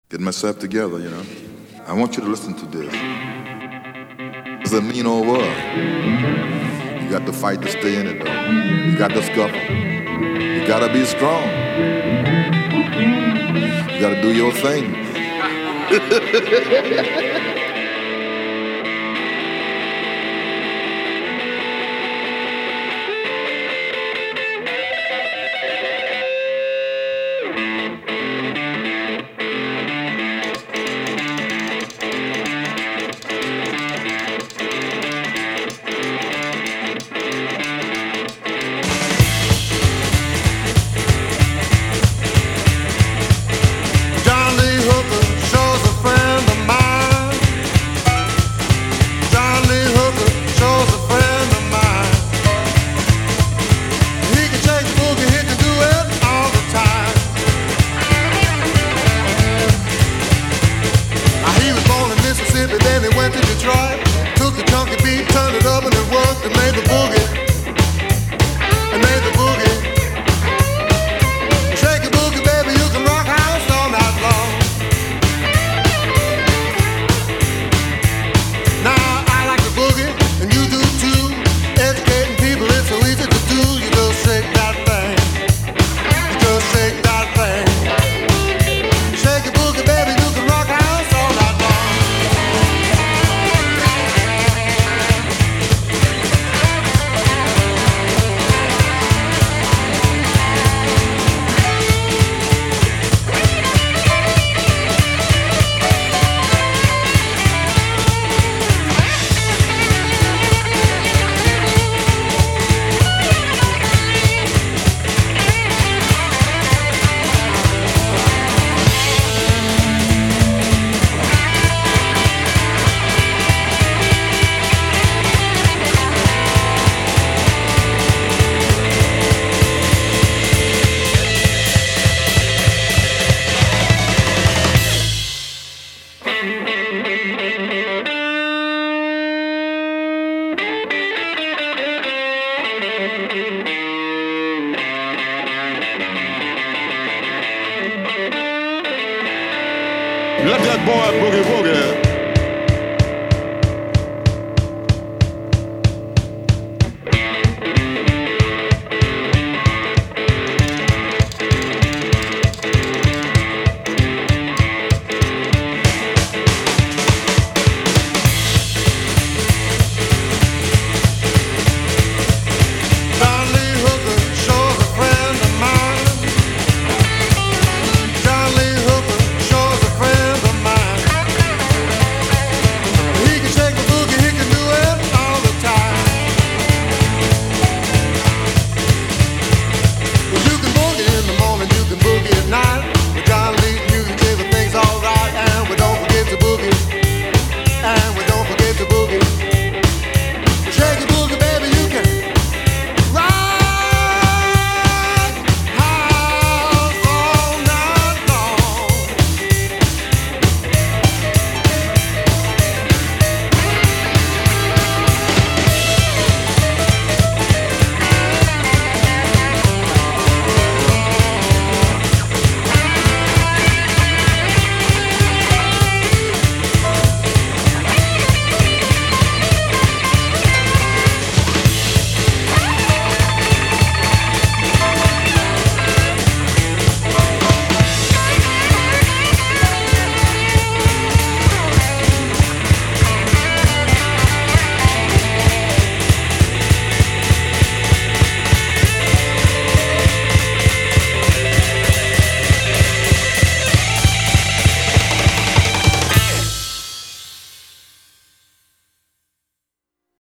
Get myself together, you know. I want you to listen to this. It's a mean old world. You got to fight to stay in it, though. You got to scuffle. You got to be strong. You got to do your thing. Then he went to Detroit, took the chunky beat, turned it up and it worked and made the boogie. And made the boogie. Shake a boogie, baby, you can rock house all night long. Now I like the boogie, and you do too. Educating people, it's so easy to do. You just shake that thing. You just shake that thing. Shake a boogie, baby, you can rock house all night long. Let that boy boogie woogie.